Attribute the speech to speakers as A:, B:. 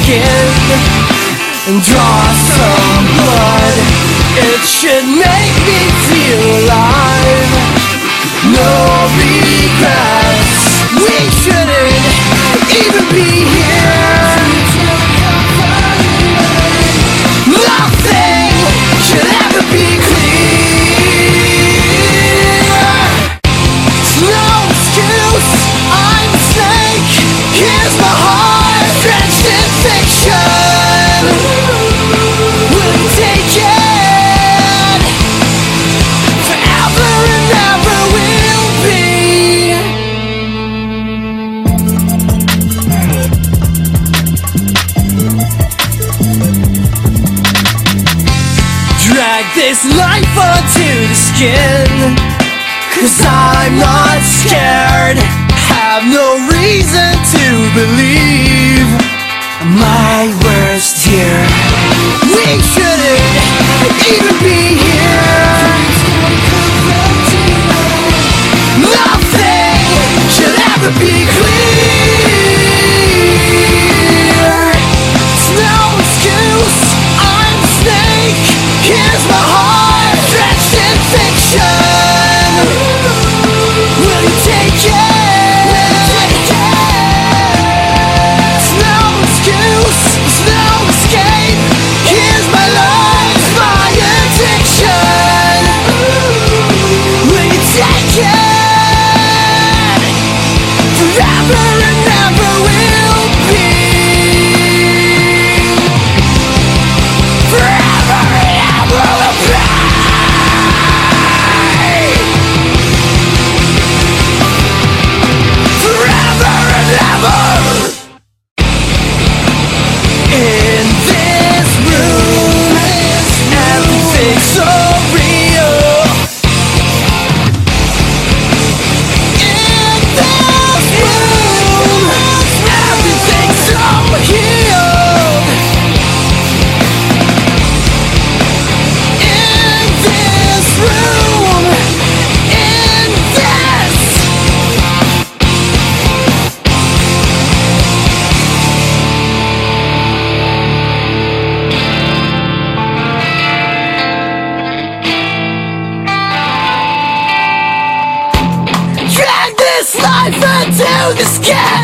A: skin and draw some blood. It should make me feel alive. No regrets. We shouldn't even be here. Nothing should ever be clear. No excuse, I'm a snake. Here's my heart, drenched in fiction. Will you take it? Forever and ever will be. Drag this life onto the skin, 'cause I'm not scared. Have no reason to believe my worst here. We shouldn't even be here. Nothing should ever be clear. It's no excuse, I'm a snake. Here's my heart, drenched in fiction. Will you take it? It's no excuse, it's no escape. Here's my life, my addiction. Will you take it? Forever and ever will be. Forever and ever will be. Forever and ever. In this room, everything's so real. In this room, everything's so healed. In this room, in this. Drag this life into the sky.